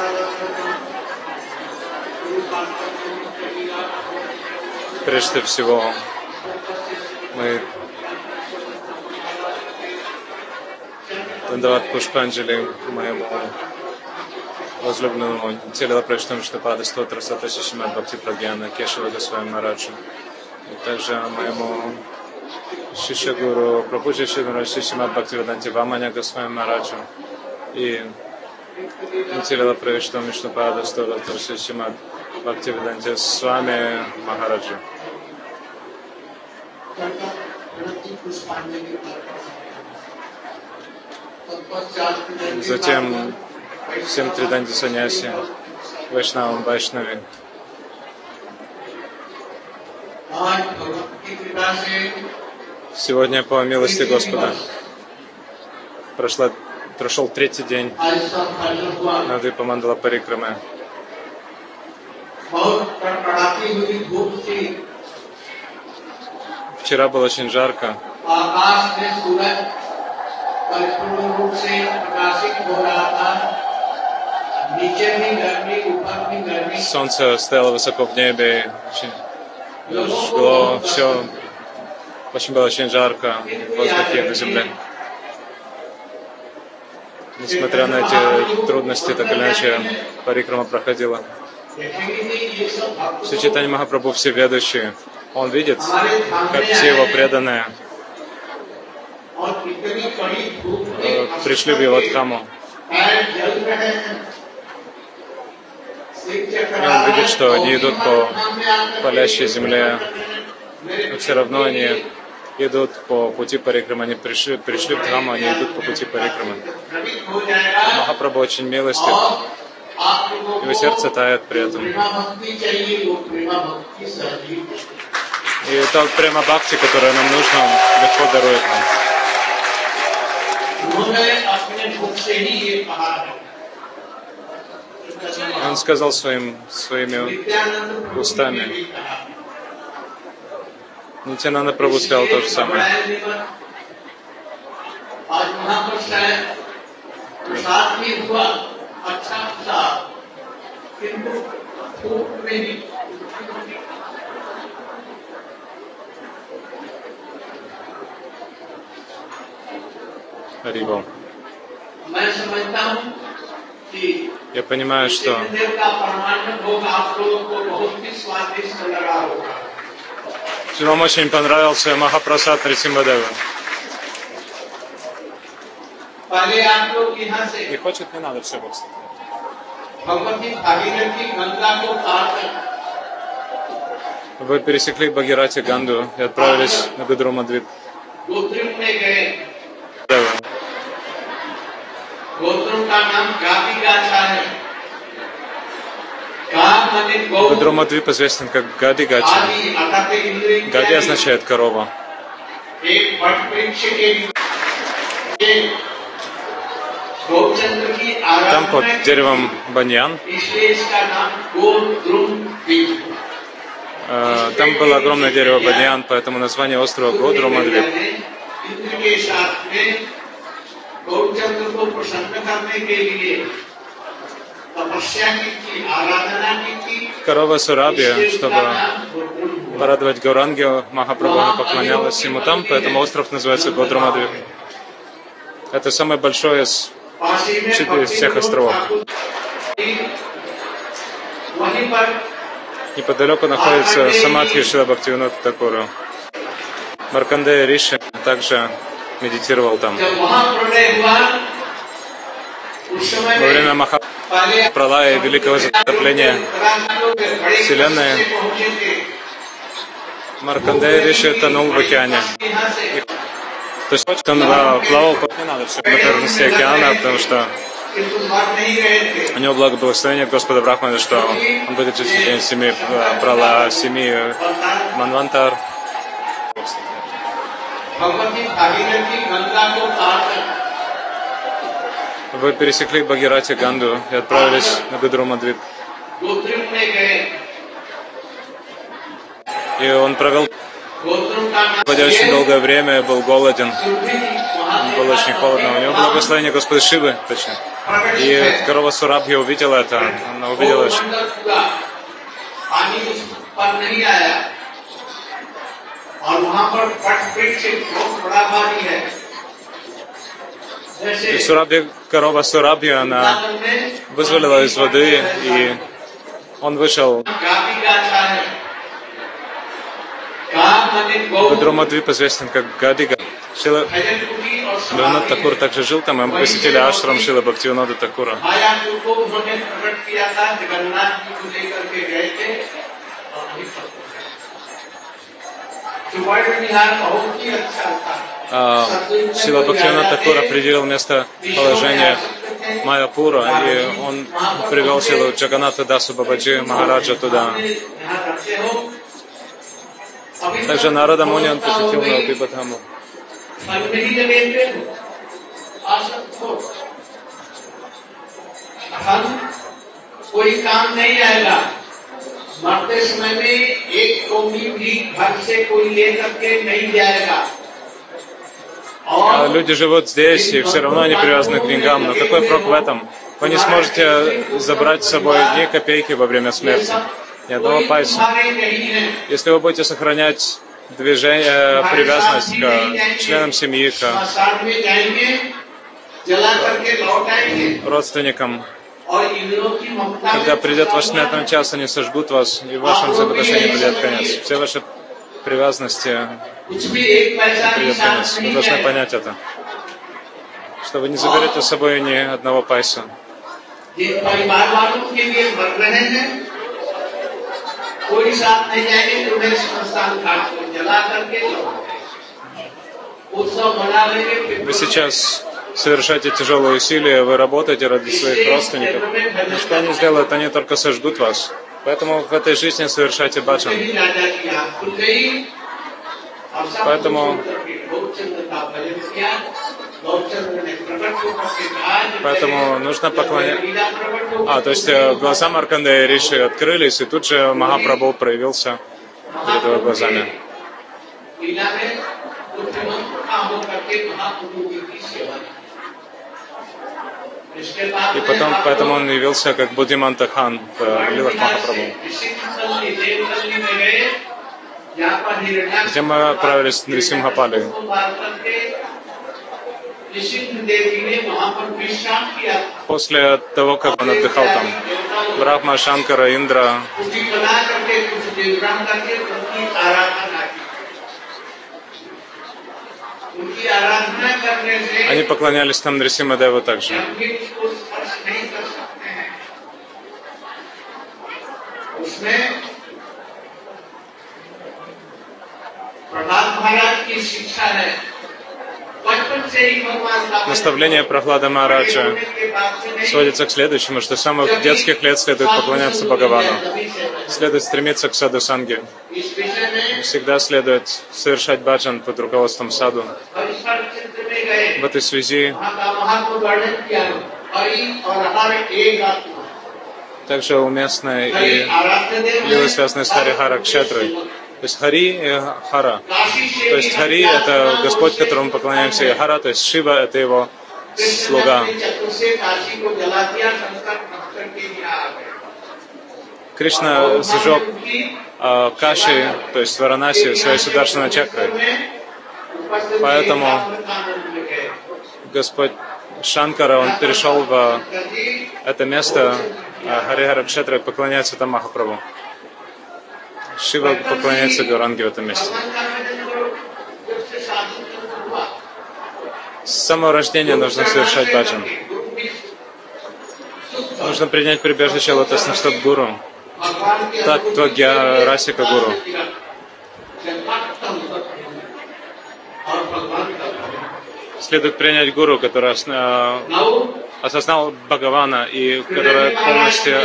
Прежде всего, мы Дандават Пушпанджали моему возлюбленному Тилила Прештам Штапада Стотра Саташи Шримад Бхакти Прагьяна Кешава Госвами Мараджу, и также моему Шишагуру Прабхуджи Шримад Шримад Бхактивиданти Ваманя Госвами Мараджу и Тилила Прештам Штапада Стотра Шримад Бхактивиданти Свами Махараджу. Затем всем Триданти Саньяси, Вайшнавам Вайшнави. Сегодня, по милости Господа, прошел третий день Надвипа Мандала Парикрамы. Вчера было очень жарко. Солнце стояло высоко в небе, очень жгло, все очень было очень жарко в воздухе, на земле. Несмотря на эти трудности, так или иначе парикрама проходила. Шри Чайтанья Махапрабху всеведущий, он видит, как все его преданные пришли в его дхаму. И он видит, что они идут по палящей земле, но все равно они идут по пути парикрамы. Они пришли в дхаму, они идут по пути парикрамы. Махапрабху очень милостив, его сердце тает при этом. И то према бхакти, которое нам нужно, он легко дарует нам. Он сказал своими устами. Нитьянанда Прабху сказал то же самое. Харибол. Я понимаю, что вам очень понравился Махапрасад Нарисимхадева. Не хочет, не надо, все, бокс. Вы пересекли Бхагирати Ганду и отправились на Гадрумадвип. Гадрумадвип известен как Гади-Гачи. Гади означает корова. Там под деревом баньян там было огромное дерево баньян, поэтому название острова Гадрумадвип. Корова Сурабхи, чтобы порадовать Гауранги, Махапрабху поклонялась ему там, поэтому остров называется Гадрумадвип. Это самый большой из всех островов. Неподалеку находится Самадхи Шрила Бхактивинода Тхакура. Маркандея Риши также медитировал там. Во время Махапралая, великого затопления Вселенной, Маркандея Риши тонул в океане. То есть он плавал по поверхности океана, потому что у него благословение от Господа Брахмана, что он будет жить в течение 7 Манвантар. Вы пересекли Бхагирати Ганду и отправились на Гадрумадвип. И он провел очень долгое время, был голоден. было очень холодно. У него благословение Господа Шивы, точно. И корова Сурабхи увидела это. Она увидела, что и корова Сурабхи, она вызволила из воды, и он вышел. Бадрамадвип известен как Гадига. Шрила Бхактивинода Такур также жил там, и мы посетили ашрам Шрила Бхактивинода Такура. Шрила Бхактивинода Такур определил местоположение Майяпура, и он привел Шрилу Джаганната Дасу Бабаджи Махараджа туда. Также Нарада Муни он посетил Наупибадхаму. Люди живут здесь, и все равно они привязаны к деньгам. Но какой прок в этом? Вы не сможете забрать с собой ни копейки во время смерти, ни одного пайса. Если вы будете сохранять движение, привязанность к членам семьи, к родственникам, когда придет ваш смертный час, они сожгут вас, и в вашем взаимоотношении придет конец. Все ваши привязанности придет конец. Вы должны понять это, что вы не заберете с собой ни одного пайса. Вы сейчас совершаете тяжелые усилия, вы работаете ради своих родственников. Но что они сделают? Они только сожгут вас. Поэтому в этой жизни совершайте баджан. Поэтому нужно поклоняться. То есть глаза Маркандея Риши открылись, и тут же Махапрабху проявился перед его глазами. И поэтому он явился как Буддиманта Хан в лилах Махапрабху. Где мы отправились в Нрисимхапали. После того, как он отдыхал там, Брахма, Шанкара, Индра они поклонялись там Нрисимхадеву также. Наставление Прахлада Махараджа сводится к следующему, что с самых детских лет следует поклоняться Бхагавану, следует стремиться к саду-санге, всегда следует совершать баджан под руководством саду. В этой связи также уместны и лилы, связанные с Хари-Хара Кшетрой. То есть Хари и Хара. То есть Хари — это Господь, которому мы поклоняемся, и Хара, то есть Шива — это его слуга. Кришна сжег Каши, то есть Варанаси, своей Сударшана чакрой. Поэтому Господь Шанкара, он перешел в это место Хари-Хара Кшетры и поклоняется там Махапрабху. Шива поклоняется Гауранге в этом месте. С самого рождения нужно совершать баджан. Нужно принять прибежище лотосных стоп Гуру. Таттва Расика Гуру. Следует принять Гуру, который осознал Бхагавана и который полностью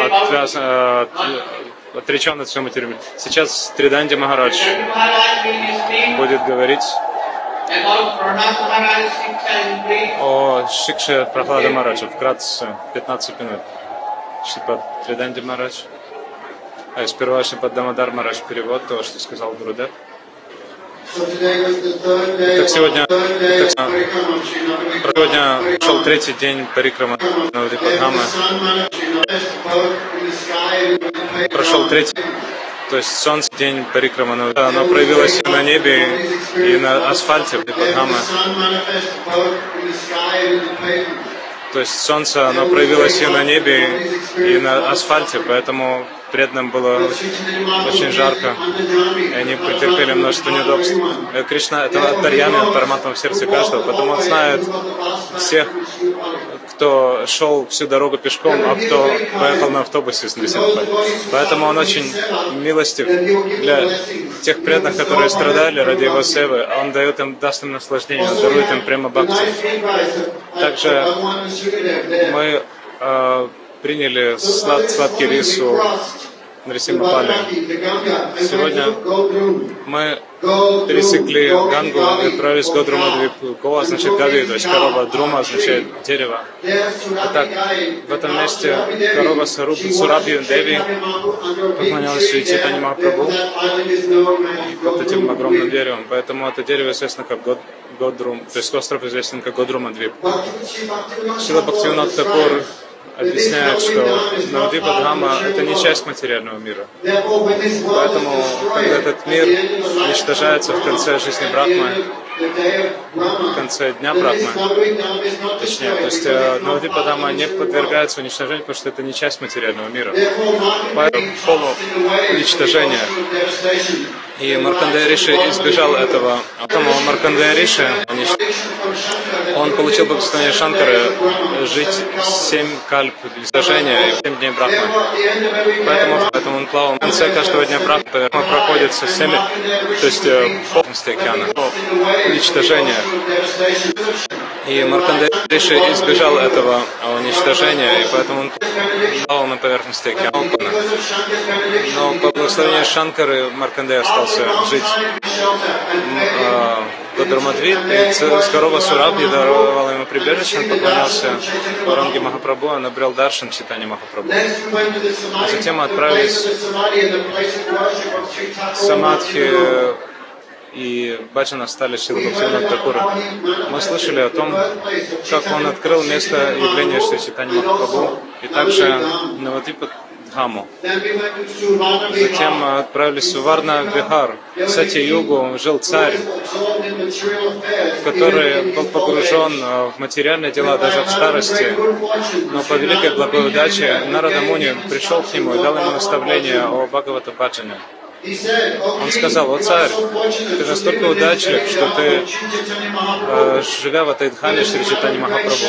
отречен от всего материала. Сейчас Триданди Махарадж будет говорить о Шикше Прахлада Махараджа. Вкратце, 15 минут. Шрипад Триданди Махарадж. Сперва Шрипад Дамодар Махарадж перевод того, что сказал Гурудев. Итак, сегодня шел третий день парикрама Навадвипадхамы. Прошел третий, то есть солнце, день парикрама Навадвипадхамы. Оно проявилось и на небе, и на асфальте Випадхамы. То есть солнце, оно проявилось и на небе, и на асфальте, поэтому преданным было очень жарко, и они претерпели множество неудобств. Кришна — это Антарьями, он Параматма в сердце каждого, потому он знает всех, кто шел всю дорогу пешком, а кто поехал на автобусе с Нарисимхой. Поэтому он очень милостив для тех преданных, которые страдали ради его севы, а он дает им, даст им наслаждение, он дарует им прямо бхакти. Также мы приняли сладкий рис у Нарисимхапали. Сегодня мы пересекли Гангу и отправились в Годрумадвип. Го означает Гави, то есть корова, Друма означает дерево. Итак, в этом месте корова Сурабхи Деви поклонялась Шри Чайтанья Махапрабху под этим огромным деревом. Поэтому это дерево известно как Годрум, то есть остров известен как Годрумадвип. Шрила Бхактивинода Тхакур объясняет, что Навадвипадхама — это не часть материального мира. Поэтому, когда этот мир уничтожается в конце жизни Брахмы, в конце дня Брахмы, точнее, то есть Навадвипадхама не подвергается уничтожению, потому что это не часть материального мира. Поэтому полууничтожение. И Маркандея Риши избежал этого. Поэтому Маркандея Риши, он получил благословение Шанкары жить 7 кальп уничтожения и 7 дней Брахмы. Поэтому он плавал. В конце каждого дня Брахмы проходится 7, то есть полностью океана, уничтожение. И Маркандея Риши избежал этого уничтожения, и поэтому он плавал на поверхности океана. Но по благословению Шанкары Маркандея остался жить в Годрумадвип, и корова Сурабхи даровала ему прибежище, он поклонялся Варанги Махапрабху, он обрел даршан Чайтаньи Махапрабху. А затем мы отправились в Самадхи и баджана стали Шрила Бхактивинода Тхакура. Мы слышали о том, как он открыл место явления Шри Чайтаньи Махапрабху и также Навадвипадхаму. Затем мы отправились в Варна-Вихар. В Сатья-югу жил царь, который был погружен в материальные дела даже в старости. Но по великой благой удаче Нарада Муни пришел к нему и дал ему наставление о Бхагавата Баджане. Он сказал: «О царь, ты настолько удачлив, что ты, живя в этой дхане Шри Чайтаньи Махапрабху,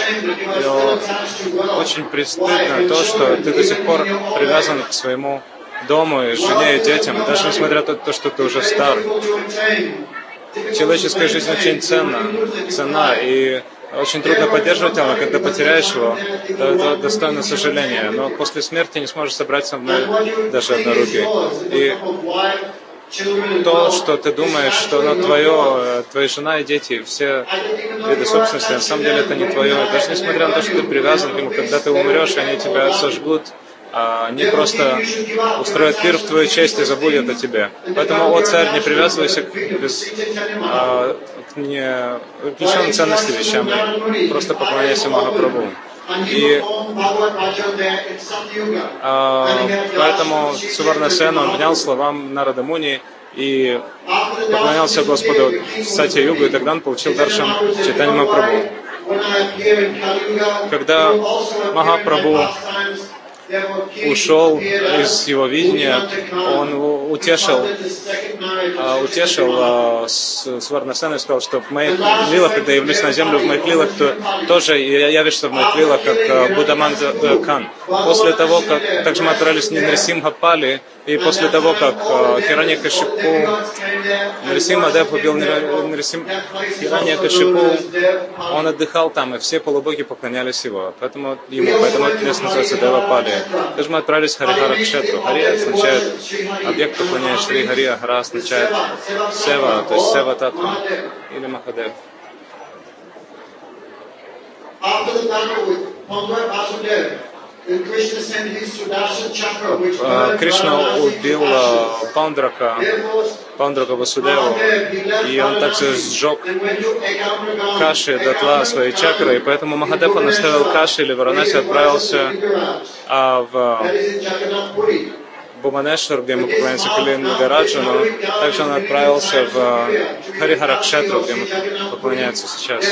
очень престыдно то, что ты до сих пор привязан к своему дому, и жене и детям, даже несмотря на то, что ты уже стар. Человеческая жизнь очень ценна, и очень трудно поддерживать его, когда потеряешь его, то это достойно сожаления. Но после смерти не сможешь собрать со мной даже однорукий. И то, что ты думаешь, что оно твое, твоя жена и дети, все виды собственности, на самом деле это не твое. Даже несмотря на то, что ты привязан к нему, когда ты умрешь, они тебя сожгут, они просто устроят пир в твою честь и забудут о тебе. Поэтому, о царь, не привязывайся к неключенным ценности вещам, просто поклоняйся Махапрабху. И поэтому Суварнасена, он внял словам Нарада Муни и поклонялся Господу в Сатья-югу, и тогда он получил даршан Чайтаньи Махапрабху. Когда Махапрабху ушел из его видения, он утешил Сварнасену и сказал, что в моих лилах, когда я явлюсь на землю, в моих лилах, то тоже явишься в моих лилах, как Буддаманда Кан. После того, как также мы отправились в Нарисимхапали, и после того, как Хираньякашипу, Нарисимхадев убил Хираньякашипу, он отдыхал там, и все полубоги поклонялись его. Поэтому это место называется Девапали. Также мы отправились в Харихара Кшетру. Хари означает объект поклонения, Шри Хари, а Хара означает Сева, то есть Сева Татва или Махадев. Кришна убил Паундрака, Пандрака Васудеву, и он также сжег Каши дотла своей чакры, и поэтому Махадев он оставил Каши или Варанаси, отправился в Бхуманешвар, где мы поклоняемся Кали Нагараджу, но также он отправился в Харихаракшетру, где мы поклоняемся сейчас.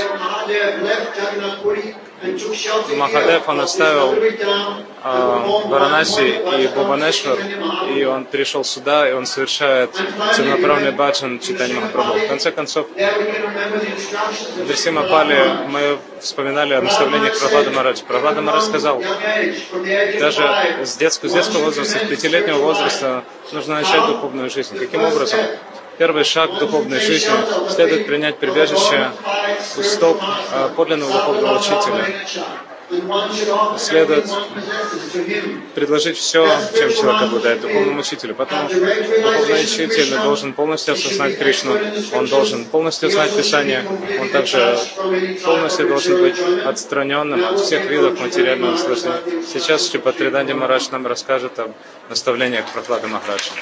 Махадев он оставил Варанаси и Бхуманешвар, и он пришел сюда, и он совершает целенаправленный баджан Чайтанья Махапрабху. В конце концов, в Нрсимха-пали мы вспоминали о наставлениях Прабхлада Махараджа. Прабхлада Махарадж сказал, даже с детского возраста, с 5-летнего возраста нужно начать духовную жизнь. Каким образом? Первый шаг духовной жизни следует принять прибежище у стоп подлинного духовного учителя. Следует предложить все, чем человек обладает, духовному учителю. Поэтому духовный учитель должен полностью осознать Кришну, он должен полностью знать Писание, он также полностью должен быть отстраненным от всех видов материального наслаждения. Сейчас Шрипад Триданди Махарадж нам расскажет об наставлениях Прабхлады Махараджа.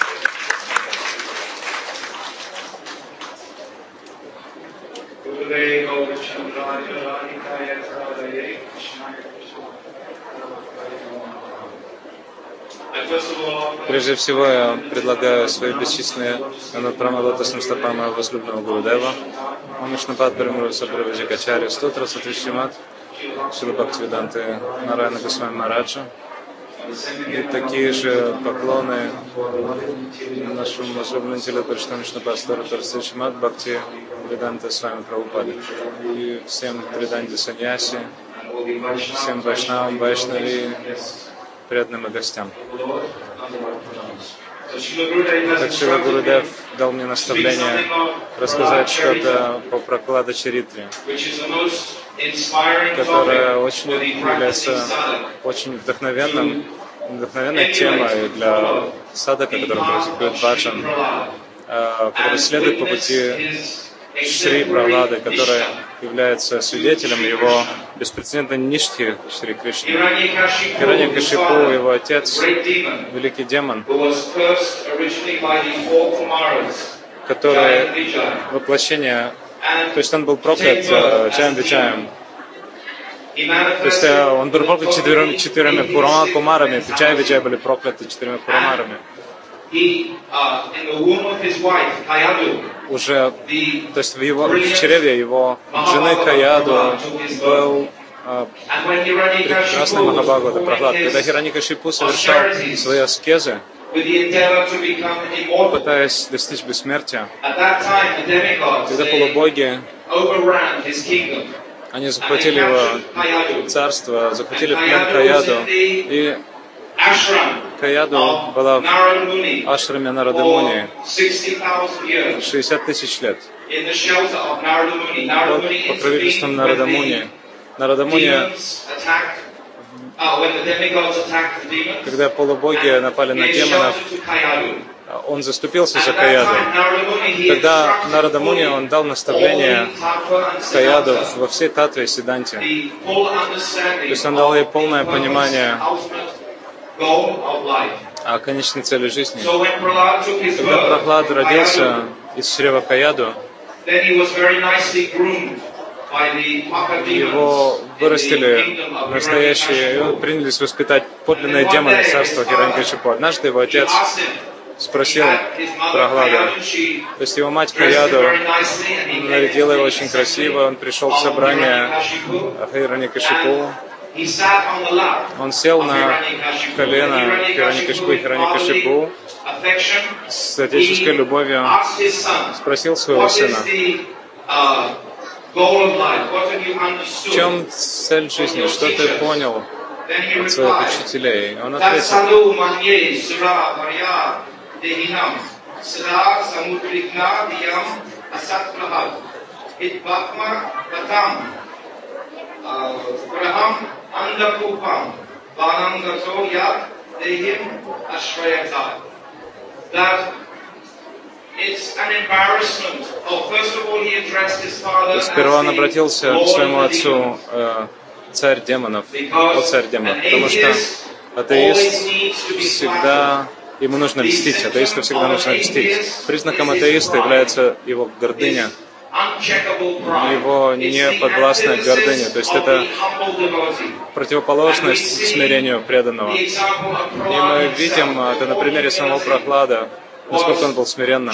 Прежде всего, я предлагаю свои бесчисленные пранамы лотосным стопам моего возлюбленного Гурудева, Амишнапад Парамуру Сабраваджикачарья, Стотра Сатвишимат, Шрила Бхактивиданты Нараяна Госвами Махараджа. И такие же поклоны нашему возлюбленному Тилапариштану Амишнапад Стотра Сатвишимат Бхакти Веданта с вами Прабхупаде. И всем Триданди Саньяси, всем Вайшнавам, Вайшнави, преданным и гостям. Так Шрила Гурудев дал мне наставление рассказать что-то по Праклада Чаритре, которая очень является очень вдохновенной темой для садака, который практикует баджан, который следует по пути Шри Прахлады, который является свидетелем его беспрецедентной ништхи Шри Кришны. Хираньякашипу, его отец, великий демон, который воплощение, то есть он был проклят Джаям Виджаем. То есть он был проклят четырьмя кумарами, Джая и Виджай были прокляты 4 кумарами. Уже, то есть в чреве его жены Каяду был прекрасный Махабхагавата Прахлад. Когда Хираньякашипу совершал свои аскезы, пытаясь достичь бессмертия, когда полубоги, они захватили его царство, захватили в плен Каяду, и Каяду была в ашраме Нарады Муни 60 тысяч лет. Под покровительством Нарада Муни. Нарада Муни, когда полубоги напали на демонов, он заступился за Каяду. Тогда Нарада Муни, он дал наставление Каяду во всей татве и сиданте. То есть он дал ей полное понимание о конечной цели жизни. Когда Прахлад родился из чрева Каяду, его вырастили настоящие, его принялись воспитать подлинные демоны царства Хираньякашипу. Однажды его отец спросил Прахлада, то есть его мать Каяду нарядила его очень красиво, он пришел в собрание Хираньякашипу. Он сел на колено Хираньякашипу с отеческой любовью, спросил своего сына, в чем цель жизни, что ты понял от своих учителей? Он ответил, сперва он обратился к своему отцу, царь демонов, потому что атеист всегда ему нужно льстить. Атеисту всегда нужно льстить. Признаком атеиста является его гордыня, его неподвластная гордыня. То есть это противоположность смирению преданного. И мы видим это на примере самого Прохлада, насколько он был смиренным.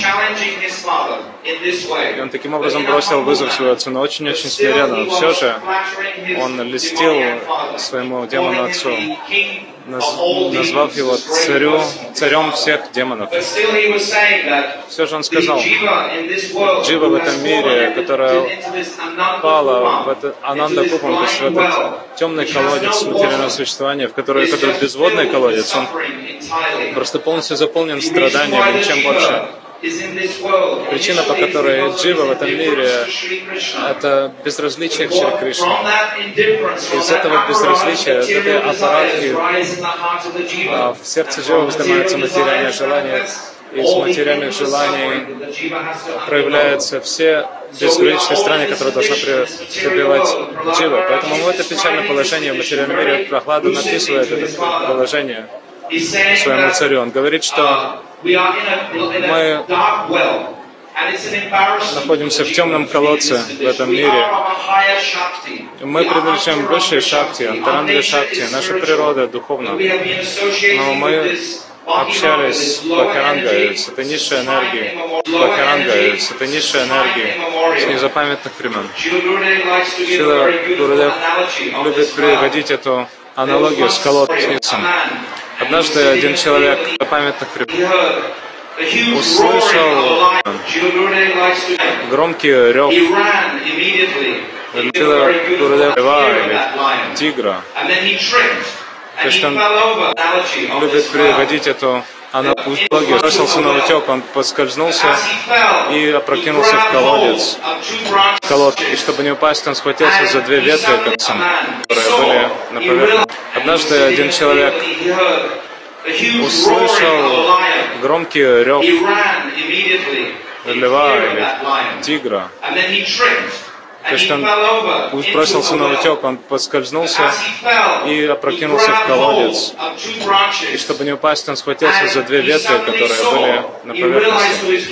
И он таким образом бросил вызов своему отцу, но очень-очень смиренно. Все же он льстил своему демону-отцу, назвав его царем всех демонов. Все же он сказал, Джива в этом мире, которая пала в этот Ананда-купам, то есть в этот темный колодец материального существования, который безводный колодец, он просто полностью заполнен страданиями, ничем больше. Причина, по которой Джива в этом мире, это безразличие к Шри Кришне. Из этого безразличия, из этой аппаратки в сердце Дживы вздымаются материальные желания. Из материальных желаний проявляются все безграничные страны, которые должны преодолевать Джива. Поэтому это печальное положение в материальном мире. Прохлада написывает это положение своему царю. Он говорит, что мы находимся в темном колодце в этом мире. Мы принадлежим высшей шакти, антаранга шакти, наша природа духовна. Но мы общались с Бхакаранга, с этой низшей энергией, Бхакаранга, с этой низшей энергией, с незапамятных времен. Шрила Гурудев любит приводить эту аналогию с колодцем. Однажды один человек до памятных времен услышал громкий рев Шрила Гурудева или тигра. То есть он любит приводить эту аналогию. Бросился на утек, он поскользнулся и опрокинулся в колодец. И чтобы не упасть, он схватился за две ветви, которые были на поверхности. Однажды один человек услышал громкий рев льва или тигра. То есть он бросился на утек, он поскользнулся и опрокинулся в колодец. И чтобы не упасть, он схватился за две ветви, которые были на поверхности.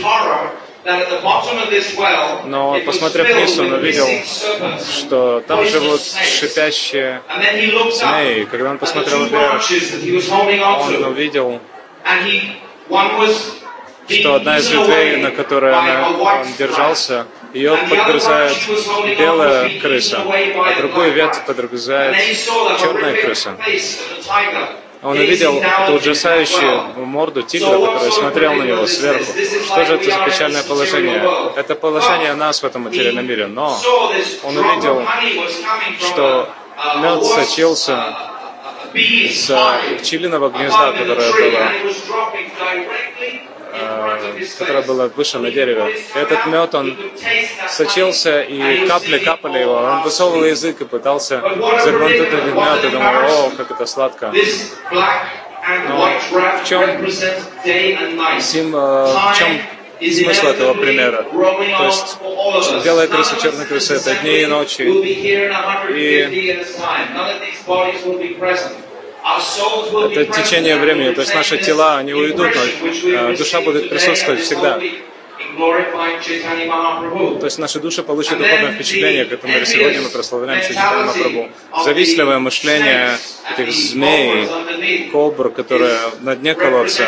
Но, посмотрев вниз, он увидел, что там живут шипящие змеи. Когда он посмотрел вверх, он увидел, что одна из ветвей, на которой он держался, ее подгрызает белая крыса, а другую ветвь подгрызает черная крыса. Он увидел эту ужасающую морду тигра, который смотрел на него сверху. Что же это за печальное положение? Это положение нас в этом материальном мире. Но он увидел, что мед сочился с пчелиного гнезда, которое было выше на дереве. И этот мед, он сочился, и капли капали его. Он высовывал язык и пытался заглотнуть этот мед, и думал, о, как это сладко. Но в чем смысл этого примера? То есть белая крыса, черная крыса — это дни и ночи. И это течение времени, то есть наши тела, они уйдут, но душа будет присутствовать всегда. То есть наши души получат духовное впечатление, как мы сегодня мы прославляем Чайтанья Махапрабху. Завистливое мышление этих змей, кобр, которые на дне колодца.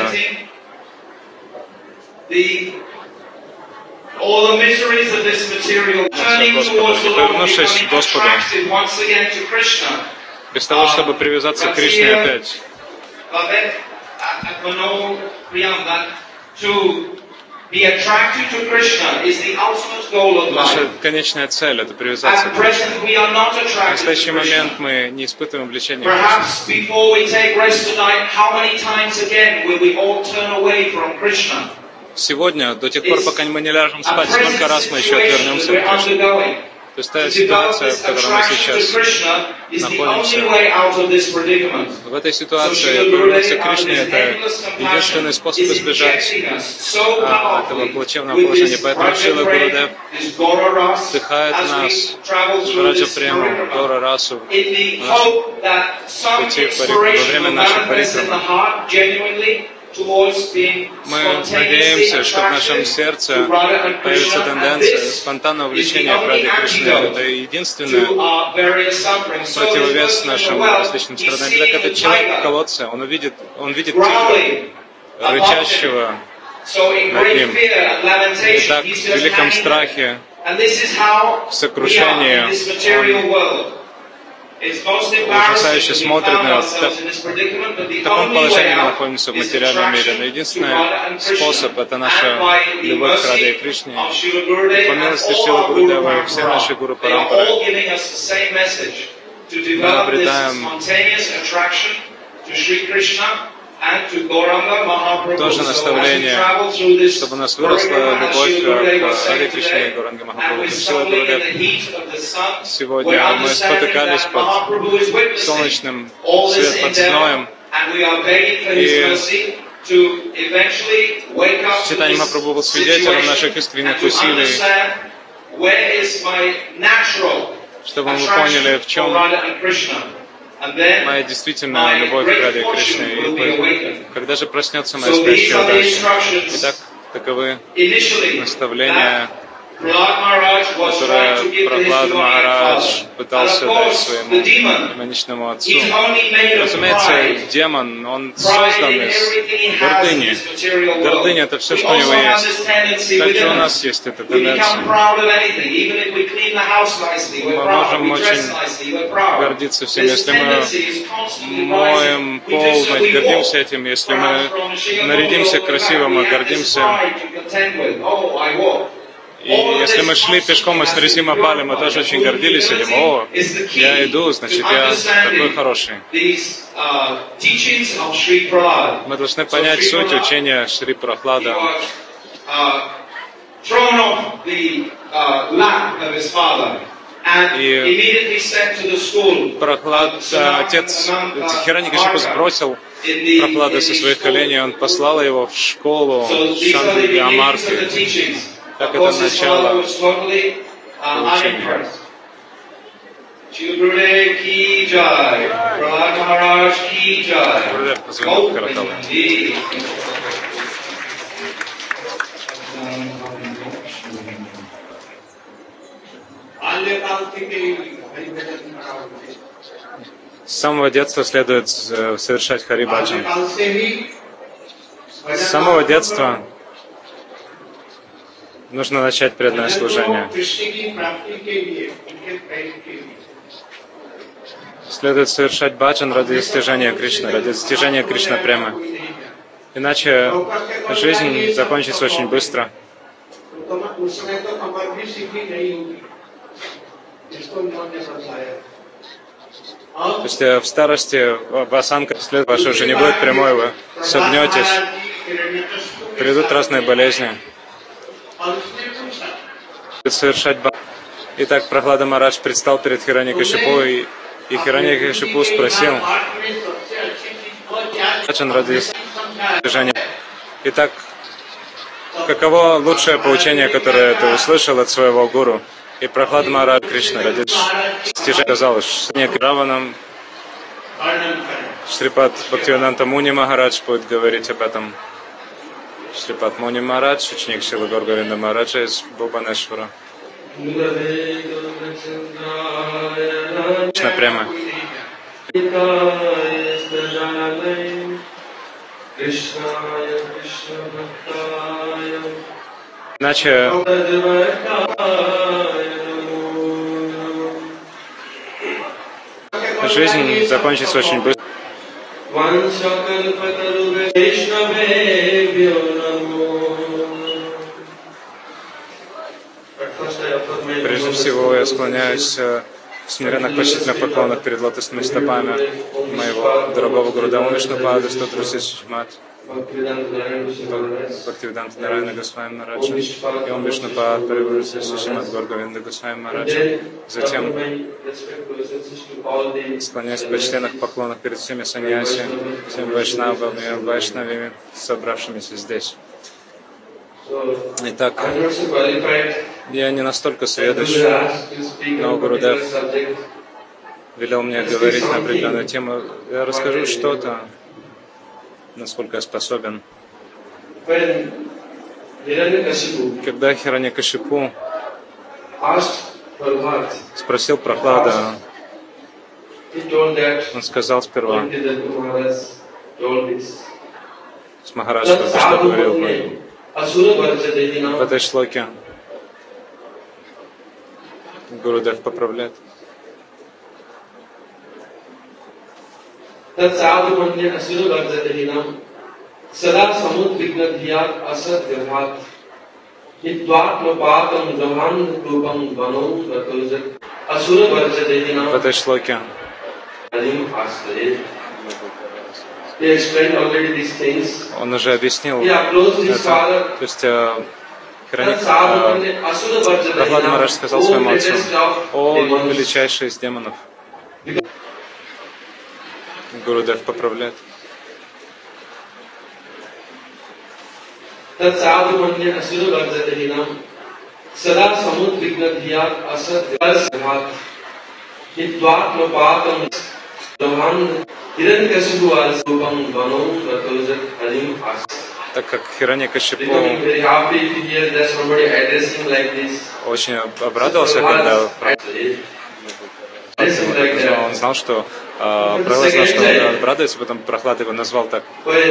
Повернувшись к Господу, без того, чтобы привязаться к Кришне опять. Наша конечная цель — это привязаться к Кришне. В настоящий момент мы не испытываем влечения к Кришне. Сегодня, до тех пор, пока мы не ляжем спать, сколько раз мы еще отвернемся от Кришны? То есть та ситуация, в которой мы сейчас находимся, в этой ситуации повернуться к Кришне — это единственный способ избежать этого плачевного положения. Поэтому Шрила Гурудев вдыхает в нас Раджа Прему, Гора Расу, пути во время нашей парикрамы, Мы надеемся, что в нашем сердце появится тенденция спонтанного влечения к Раде Кришне. Это единственный противовес нашим различным страданиям. Так этот человек в колодце, он видит тигра, рычащего над ним. И так в великом страхе, в сокрушении, он ужасающе смотрит на нас. В таком положении мы находимся в материальном мире. Но единственный способ — это наша любовь к Раде Кришне. По милости Шрилы Гурудева и все наши гуру парампары мы обретаем тоже наставление, чтобы у нас выросла любовь к Раде Кришне и Гауранге Махапрабху. Шрила Гурудев, сегодня мы спотыкались под солнечным свет, под зноем, и читание Махапрабху был свидетелем наших искренних усилий, чтобы мы поняли, в чем моя действительная любовь к Раде Кришне. И когда же проснется моя спящая удача? Итак, таковы наставления, которые Прахлад Махарадж пытался дать своему демоничному отцу. Разумеется, демон, он создан из гордыни. Гордыня — это все, что у него есть. Также у нас есть эта тенденция. Мы можем очень гордиться всем, если мы моем пол, мы гордимся этим, если мы нарядимся красиво, мы гордимся. И если мы шли пешком из Нарисимхапали, мы тоже очень гордились этим. О, я иду, значит, я такой хороший. Мы должны понять суть учения Шри Прахлада. И Прахлад, отец Хираньякашипу сбросил Прахлада со своих коленей, он послал его в школу Шанти Амарти. Так это начало учения. Гурудев позвонил в Каратал. С самого детства следует совершать Хари-баджан. С самого детства нужно начать преданное служение. Следует совершать баджан ради достижения Кришны, ради достижения Кришна према. Иначе жизнь закончится очень быстро. То есть в старости осанка след ваша уже не будет прямой, вы согнетесь, придут разные болезни. Совершать баджан. Итак, Прахлада Махарадж предстал перед Хираньякашипу, и Хираньякашипу спросил: баджан ради достижения. Итак, каково лучшее поучение, которое ты услышал от своего гуру? И Прахлада Махарадж Кришна ради достижения сказал, что не Раванам Шрипад Бхактивиданта Муни Махарадж будет говорить об этом. Шрипад Муни Махарадж, ученик Шрилы Гаур Говинда Махараджа из Бхубанешвара. Кришна према. Иначе жизнь закончится очень быстро. Прежде всего, я склоняюсь в смиренных почтительных поклонах перед лотосными стопами моего дорогого Гурудева Вишнупада, 130 мат, Бхактивиданта Нараяна Госвами Махараджа, и он Вишнупад, Париварса Шишимад Гаур Говинда Госвами Махараджа. Затем склоняюсь в почтенных поклонах перед всеми саньяси, всеми вайшнавами, собравшимися здесь. Итак, я не настолько сведущ, но Гурудев велел мне говорить на определенную тему. Я расскажу что-то насколько я способен. When Hiranyakashipu Когда Хираньякашипу asked Prahlad, спросил Прохлада, he told that он сказал сперва, Kuntidatta Maharaj told this. с Махарадж только что говорил Sadhu Asura в Varjadehina этой шлоке. Гурудев поправляет. Tat sadhu manye asura varjadehina sada samudvignadhyat asat vyavhat Nitvatmapatam Brahman Rupam Vanom Ratozat Asura Varjadehina. В этой шлоке He explained already these things. он уже объяснил He approached his это. father. То есть Прохлад Махарадж сказал своему отцу: «О, величайший из демонов». Гурудев поправляет. Так как Хираньякашипу очень обрадовался, когда он знал, что Прохлад знал, что он обрадуется, потом Прохлад его назвал так.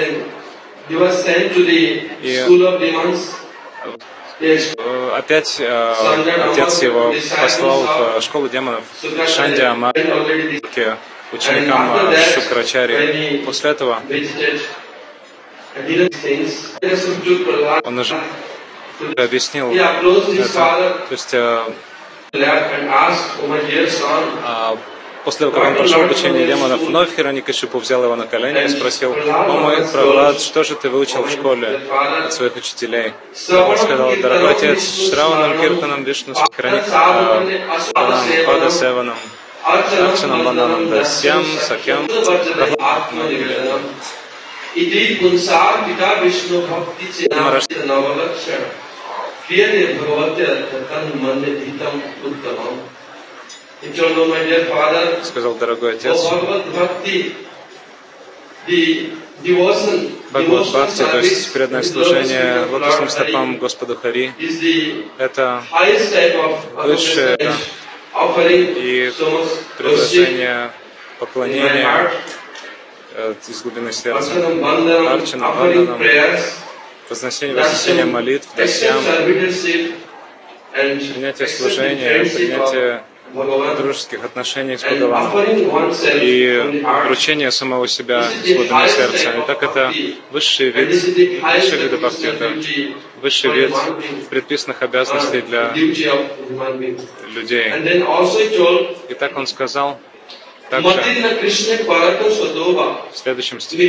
И опять отец его послал в школу демонов Шандя Амарке, ученикам Шукрачари. После этого он уже объяснил это. То есть после того, как он прошел обучение демонов, вновь Хираньякашипу взял его на колени и спросил: «О мой Прохлад, что же ты выучил в школе от своих учителей?» Он сказал: «Дорогой отец, Шраванам, Киртанам, Вишну, Хираникам, Пада Севанам, Арчанам, Бананам, Дасьям, Сакьям, сказал: «Дорогой отец, Бхагавад Бхакти, то есть преданное служение лотосным стопам Господу Хари, это высшее и предложение поклонения из глубины сердца, арчана, ванданам, вознесение молитв, дасьям, принятие служения, принятие дружеских отношений с Бхагаваном и вручение самого себя из глубины сердца. И так это высший вид бхакти, это высший вид предписанных обязанностей для людей. И так он сказал также в следующем стихе.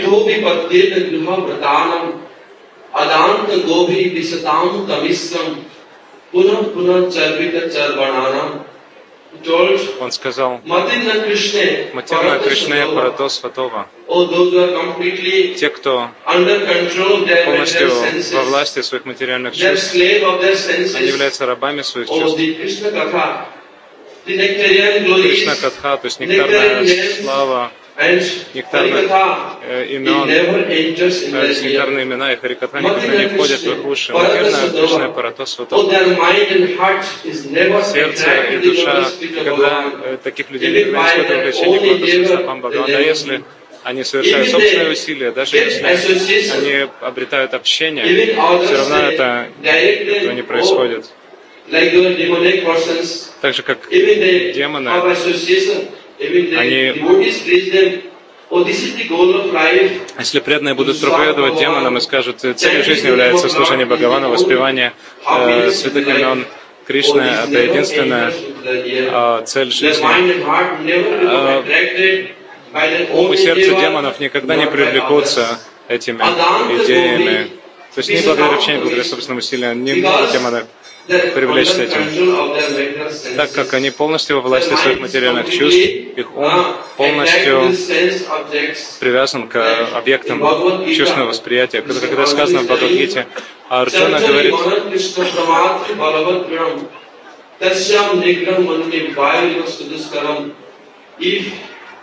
Он сказал: «Матирна Кришне Парато Сватова». Те, кто полностью во власти своих материальных чувств, они являются рабами своих чувств. Кришна Катха, то есть нектарная слава, нектарных имен, нектарные имена и Харикатха никогда не входят в их уши. Матерная Кришна Парато Сватова. Сердце и душа, когда таких людей не испытывают влечение к лотосным стопам Бхагавана, если они совершают собственные усилия, даже если они обретают общение, все равно этого не происходит. Так же, как демоны, они, если преданные будут проповедовать демонам и скажут: целью жизни является служение Бхагавану, воспевание святых имен Кришны, это единственная цель жизни. Ум и сердце демонов никогда не привлекутся этими идеями. То есть ни благодаря общению, благодаря собственным усилиям, не могут демоны привлечься этим. Так как они полностью во власти своих материальных чувств, их ум полностью привязан к объектам чувственного восприятия. Когда сказано в Бхагавад-гите, Арджуна говорит: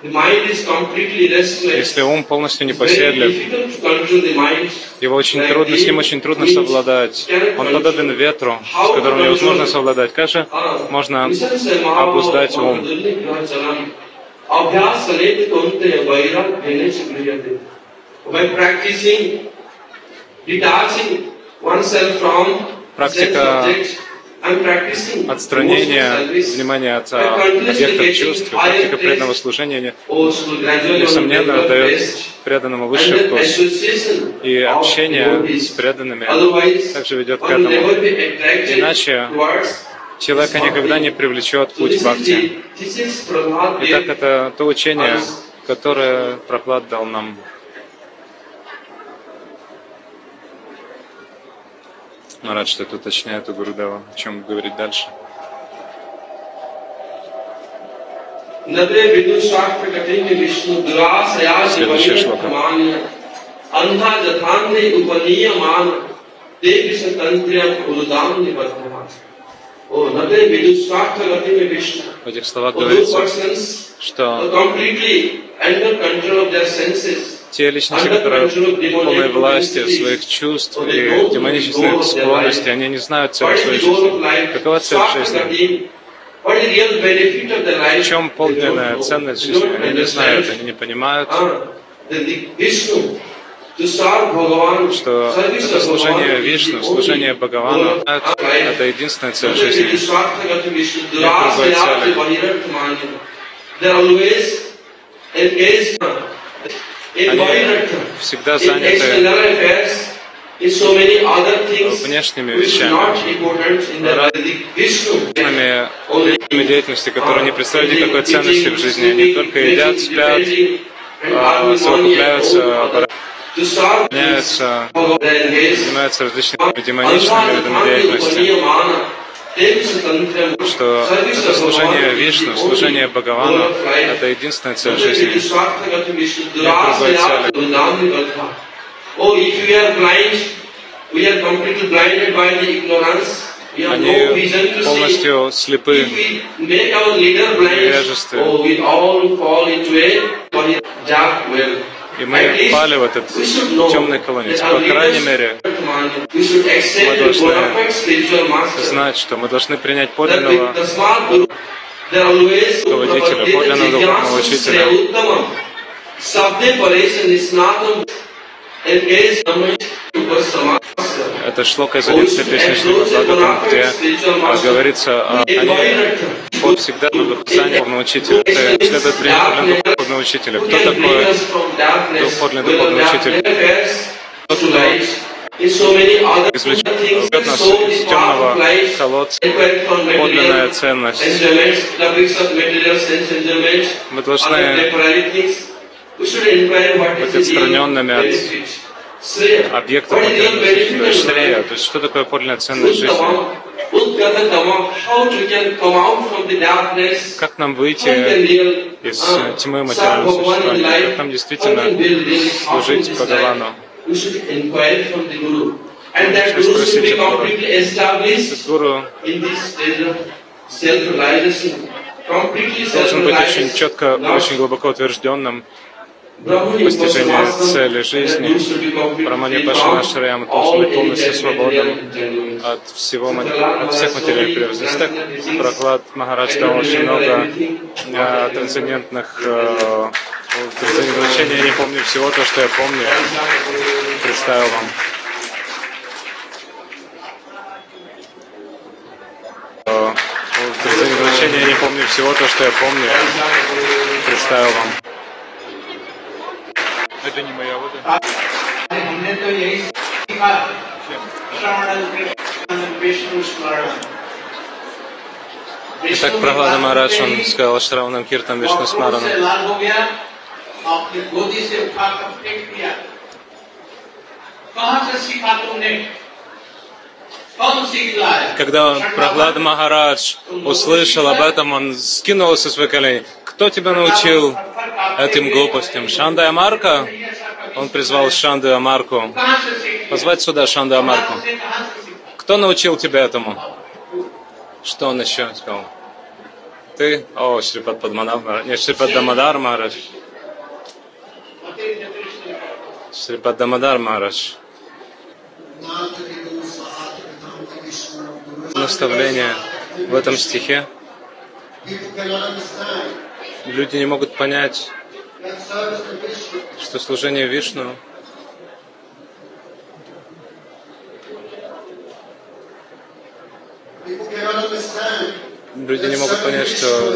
the mind is completely restless. Если ум полностью It's very непоседлив, difficult to control the mind. его очень трудно, с ним очень трудно совладать. Он подобен ветру, с которым невозможно совладать. Как же можно обуздать ум? By practicing detaching oneself from Практика sense objects, отстранения внимания от объектов чувств, практика преданного служения, несомненно, дает преданному высший вкус. И общение с преданными также ведет к этому. Иначе человека никогда не привлечет путь бхакти. Итак, это то учение, которое Прахлад дал нам. Рад, что это уточняет у Гурудева, о чем говорить дальше. Следующая шлока. В этих словах говорится, что те личности, которые в полной власти своих чувств и демонических склонностей, они не знают цели своей жизни. Какова цель жизни? В чем подлинная ценность жизни? Они не знают, они не понимают, что это служение Вишну, служение Бхагавану, это единственная цель жизни. Нет другой цели. Они всегда заняты внешними вещами, разными деятельностями, которые не представляют никакой ценности в жизни. Они только едят, спят, совокупляются, меняются, занимаются различными демоничными видами деятельности. Что это служение Вишну, служение Бхагавану, это единственная цель жизни. Нет другой цели. Они полностью слепы в невежестве. И мы пали в этот темный колодец. По крайней мере, мы должны знать, что мы должны принять подлинного руководителя, подлинного духовного учителя. Это шлока из 11 песни Шримад Бхагаватам, где говорится о Бог всегда на духовном духовного учителя. Это следует принять подлинного духовного учителя. Кто такой подлинный духовный учитель? Тот, кто извлечет нас из темного колодца, подлинная ценность. Мы должны быть отстраненными от объектов материального Шрея. То есть, что такое подлинная ценность жизни? Как нам выйти из тьмы материального существования? Как нам действительно служить Бхагавану? Нужно спросить от Гуру. Должен быть очень четко, очень глубоко утвержденным постижение цели жизни. Брамани Пашанашраям должен быть полностью свободен от всех материальных привязанностей. Так, Прахлад Махарадж дал очень много трансцендентных учений. Я не помню всего то, что я помню. Представил вам. Учения я не помню всего то, что я помню. Представил вам. Это не моя вода. Итак, Прахлада Махарадж, он сказал Шраванам Киртам Вишну Смарану. Когда Прахлада Махарадж услышал об этом, он скинулся со своих коленей. Кто тебя научил этим глупостям? Шанда и Амарка? Он призвал Шанду и Амарку. Позвать сюда Шанду и Амарку. Кто научил тебя этому? Что он еще сказал? Ты? О, Шрипад Падманадар. Нет, Шрипад Дамодар Махарадж. Шрипад Дамодар Махарадж. Наставление в этом стихе. Люди не могут понять, что служение Вишну люди не могут понять, что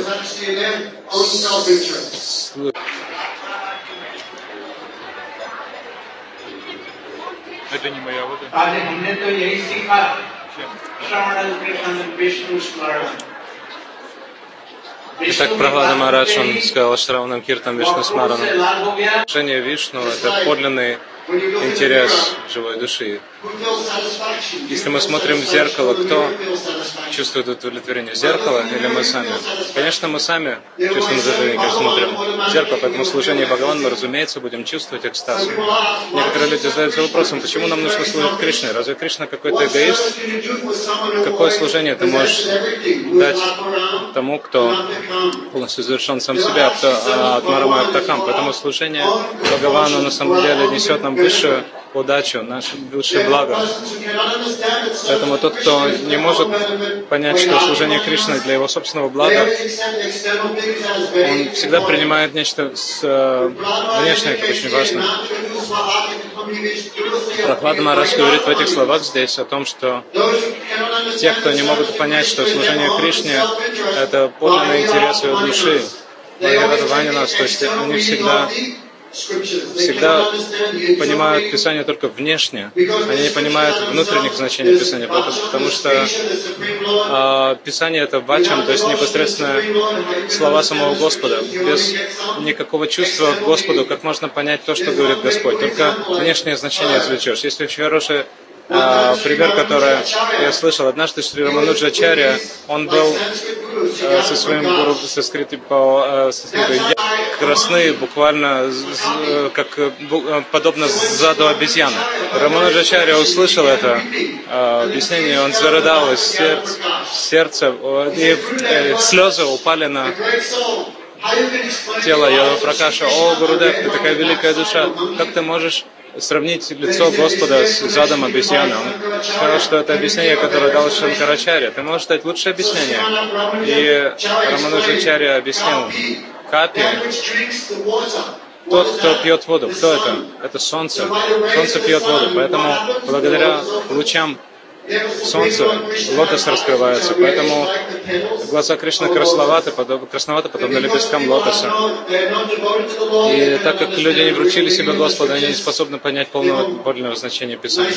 это не моя вода. Итак, Прахлада Махарадж, он сказал Шраванам Киртам Вишну Смаранам. Служение Вишну — это подлинный интерес живой души. Если мы смотрим в зеркало, кто чувствует удовлетворение? Зеркало или мы сами? Конечно, мы сами чувствуем удовлетворение, когда смотрим в зеркало, поэтому служение Бхагаван мы, разумеется, будем чувствовать экстаз. Некоторые люди задаются вопросом, почему нам нужно служить Кришне? Разве Кришна какой-то эгоист? Какое служение ты можешь дать тому, кто полностью завершен сам себя, от Марамая Птахам? Поэтому служение Бхагавану на самом деле несет нам высшую удачу, наше высшее благо. Поэтому тот, кто не может понять, что служение Кришны для его собственного блага, он всегда принимает нечто внешнее, это очень важно. Прахлада Махарадж говорит в этих словах здесь о том, что те, кто не могут понять, что служение Кришне — это подлинный интерес его души, то есть они всегда понимают Писание только внешне, они не понимают внутренних значений Писания, потому что Писание — это вачам, то есть непосредственно слова самого Господа. Без никакого чувства к Господу, как можно понять то, что говорит Господь? Только внешнее значение извлечешь. Есть очень хороший пример, который я слышал. Однажды Шри Рамануджачарья, он был со своим гуру санскритой красны, буквально как подобно заду обезьяны. Рамануджачарья услышал это объяснение, он зарыдал из сердца, и слезы упали на тело Йога Пракаша. О, Гурудев, ты такая великая душа, как ты можешь сравнить лицо Господа с задом обезьяны? Он сказал, что это объяснение, которое дал Шанкарачарья. Ты можешь дать лучшее объяснение. И Рамануджачарья объяснил: капи, тот, кто пьет воду. Кто это? Это солнце. Солнце пьет воду. Поэтому благодаря лучам солнца лотос раскрывается. Поэтому глаза Кришны красноваты, подобно лепесткам лотоса. И так как люди не вручили себя Господу, они не способны понять подлинного значения Писания.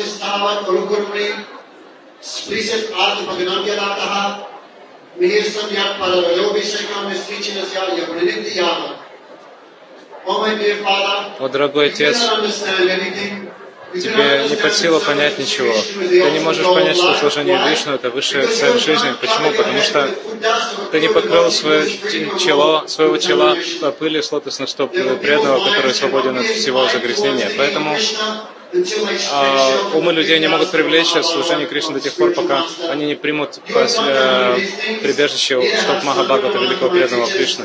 О, дорогой Отец, тебе не под силу понять ничего. Ты не можешь понять, что служение Вишну — это высшая цель жизни. Почему? Потому что ты не покрыл своего чела по пыли с лотосных стоп преданного, который свободен от всего загрязнения. Поэтому умы людей не могут привлечься в служение Кришны до тех пор, пока они не примут прибежище у стоп Махабхагавата, великого преданного Кришны.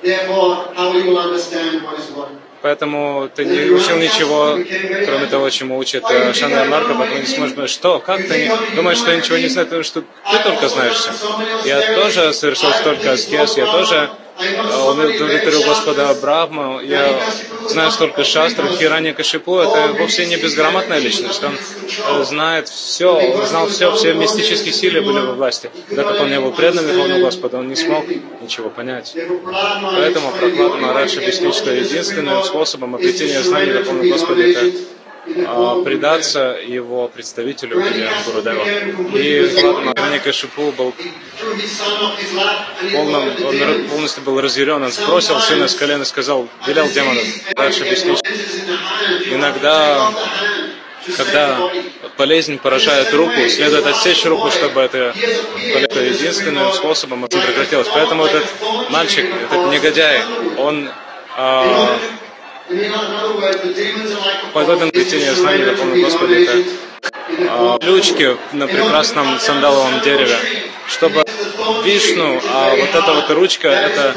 Поэтому ты не учил ничего, кроме того, чему учит Шана Марка, поэтому не сможешь понять, что, как ты думаешь, что я ничего не знаю, потому что ты только знаешь все. Я тоже совершил столько аскез, я тоже удовлетворил Господа Брахму, я знаю столько шастр. Хираньякашипу — это вовсе не безграмотная личность, он знает все, он знал все мистические силы были во власти. Да, как он не был преданным Верховному Господу, он не смог ничего понять. Поэтому Прахлада Махарадж объяснит, что единственным способом обретения знаний Верховного Господа — это предаться его представителю Гурудева. И Хираньякашипу был он полностью был разъярен, он сбросил сына с колен и сказал, велел демонам. Дальше объяснить. Иногда, когда болезнь поражает руку, следует отсечь руку, чтобы это единственным способом это прекратилось. Поэтому этот мальчик, этот негодяй, он подобен плетению знаний Верховного Господа. Это ключики на прекрасном сандаловом дереве. чтобы Вишну, а вот эта вот ручка, это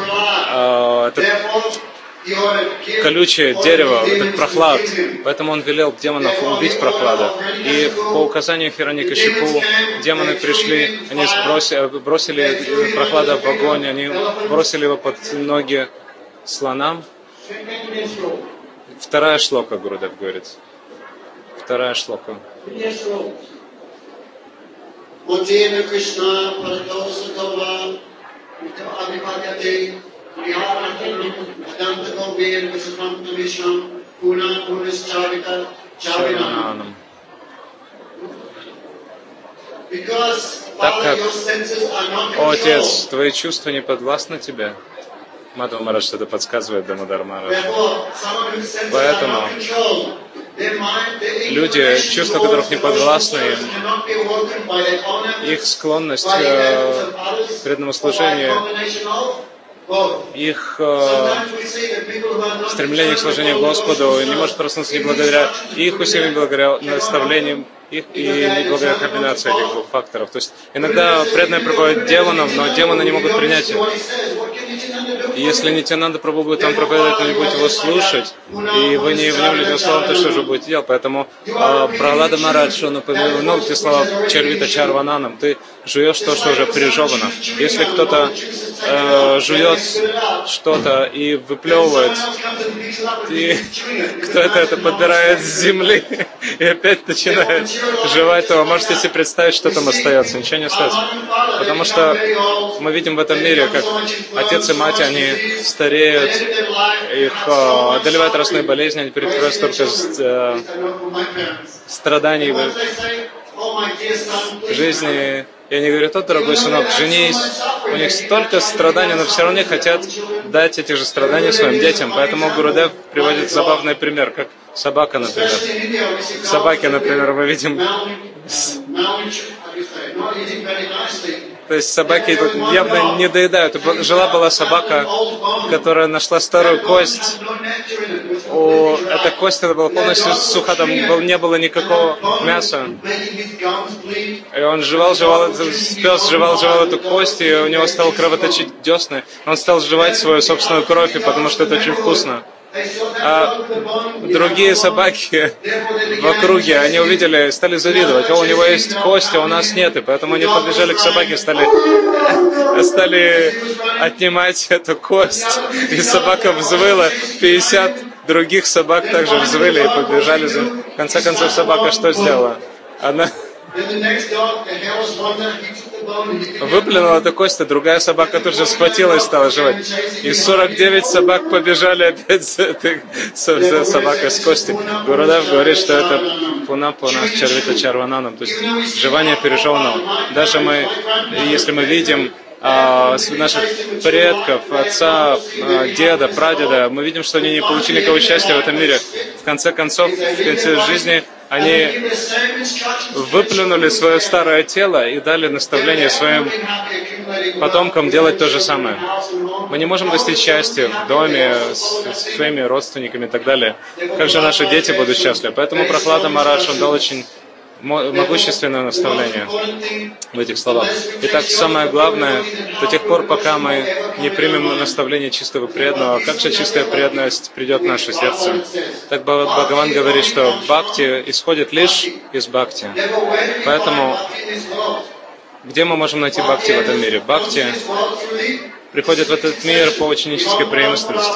колючее дерево, этот Прохлад. Поэтому он велел демонов убить Прохлада. И по указанию Хираньякашипу демоны пришли, они бросили Прохлада в огонь, они бросили его под ноги слонам. Вторая шлока, Гурудев говорит. Вторая шлока. Так как, о Отец, твои чувства не подвластны тебе, Мадхава Махарадж что-то подсказывает Дамодар Махарадж. Поэтому люди, чувства которых не подвластны, их склонность к преданному служению, их стремление к служению Господу не может проснуться не благодаря их усилиям, не благодаря наставлениям их и не благодаря комбинации этих двух факторов. То есть иногда преданные проповедуют демонам, но демоны не могут принять их. И если Нитьянанда Прабху будет вам проповедовать, но не будете его слушать, и вы не внемлете словам, то что же будете делать? Поэтому Прохлада Махарадж, он упомянул эти слова Чарвита Чарвананам. Ты жуешь то, что уже пережевано. Если кто-то жует что-то и выплевывает, и кто-то это подбирает с земли и опять начинает жевать, то вы можете себе представить, что там остается. Ничего не остается. Потому что мы видим в этом мире, как отец и мать, они стареют, их одолевают разные болезни, они переживают столько страданий в жизни. И они говорят: о, дорогой сынок, женись. У них столько страданий, но все равно не хотят дать эти же страдания своим детям. Поэтому Гурудев приводит забавный пример, как собака, например. В собаке, например, мы видим... То есть собаки явно не доедают. Жила-была собака, которая нашла старую кость. Эта кость была полностью суха, там не было никакого мяса. И он жевал, пес жевал эту кость, и у него стало кровоточить десны. Он стал жевать свою собственную кровь, потому что это очень вкусно. А другие собаки в округе, они увидели, стали завидовать. О, у него есть кость, а у нас нет. И поэтому они подбежали к собаке, стали отнимать эту кость. И собака взвыла. 50 других собак также взвыли и подбежали. В конце концов, собака что сделала? Она выплюнула эту кость, а другая собака тут же схватила и стала жевать. И 49 собак побежали опять за собакой с костью. Гурудев говорит, что это пуна-пуна Чарвита Чарвананам, то есть жевание пережеванного. Даже если мы видим наших предков, отца, деда, прадеда, мы видим, что они не получили никакого счастья в этом мире. В конце концов, в конце жизни они выплюнули свое старое тело и дали наставление своим потомкам делать то же самое. Мы не можем достичь счастья в доме, с своими родственниками и так далее. Как же наши дети будут счастливы? Поэтому Прохлада Махарадж, он дал очень могущественное наставление в этих словах. Итак, самое главное, до тех пор, пока мы не примем наставление чистого преданного, как же чистая преданность придет в наше сердце? Так Бхагаван говорит, что бхакти исходит лишь из бхакти. Поэтому, где мы можем найти бхакти в этом мире? Бхакти приходит в этот мир по ученической преемственности.